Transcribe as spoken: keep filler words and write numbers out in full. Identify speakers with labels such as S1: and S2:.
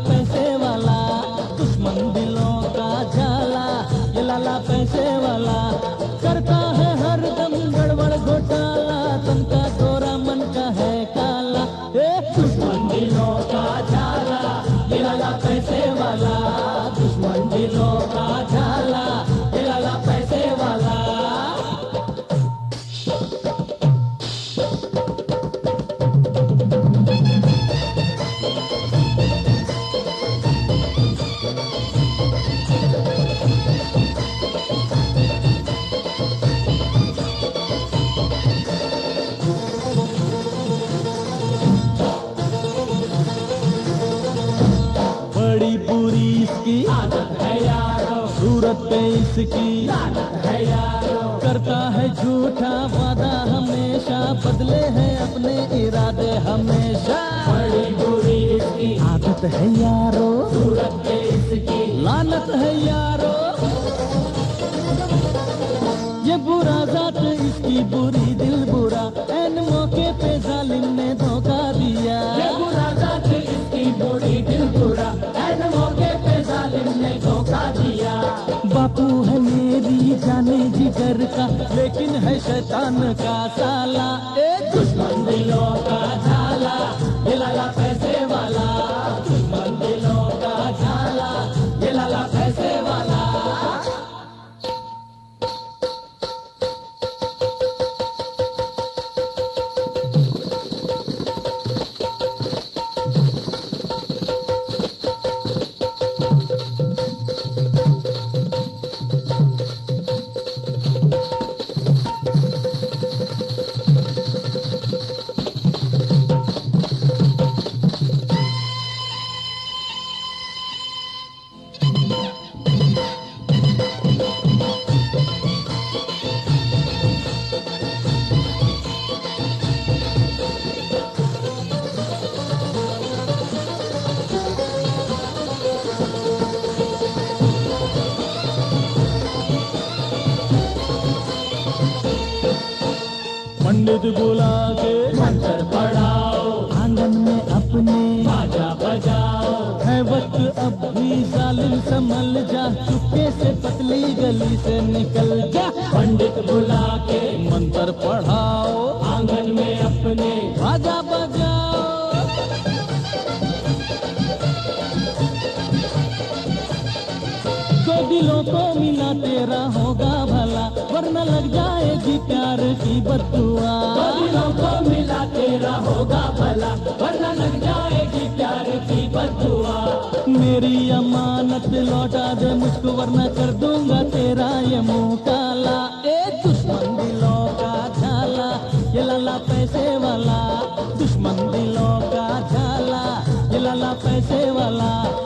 S1: पैसे वाला, दुश्मन दिलों का झाला, ये लाला पैसे वाला करता है हर दम गड़बड़ घोटाला, तन का गोरा मन का है काला। ए दुश्मन दिलों का झाला, ये लाला पैसे वाला, दुश्मन दिलों का झाला, ये लाला पैसे वाला। बड़ी बुरी इसकी आदत है यारो, सूरत पे इसकी आदत है यारो, करता है झूठा वादा हमेशा, बदले हैं अपने इरादे हमेशा। बड़ी बुरी इसकी आदत है यारो, सूरत पे इसकी लानत है यारो, ये बुरा जात इसकी बुरी दिल बुरा, एन मौके पे जालिम ने धोखा दिया। ये बुरा जात इसकी बुरी दिल बुरा, एन मौके पे जालिम ने धोखा दिया। बापू है मेरी जाने जिगर का, लेकिन है शैतान का साला। एक दुश्मन दिलों का झाला, ये लाला पैसे वाला, दुश्मन दिलों का झाला, ये लाला पैसे वाला। पंडित बुला के मंत्र पढ़ाओ, आंगन में अपने बाजा बजाओ, है वक्त अब भी जालिम संभल जा, चुपके से पतली गली से निकल जा। पंडित बुला के मंत्र पढ़ाओ, आंगन में अपने बाजा बजाओ, जो दिलों को मिला तेरा होगा भला, वरना लग जाएगी प्यार की बददुआ। जो दिलों को मिला तेरा होगा भला, वरना लग जाएगी प्यार की बददुआ। मेरी अमानत लौटा दे मुझको, वरना कर दूंगा तेरा ये मुंह काला। ए दुश्मन दिलों का झाला, ये लाला पैसे वाला, दुश्मन दिलों का झाला, ये लाला पैसे वाला।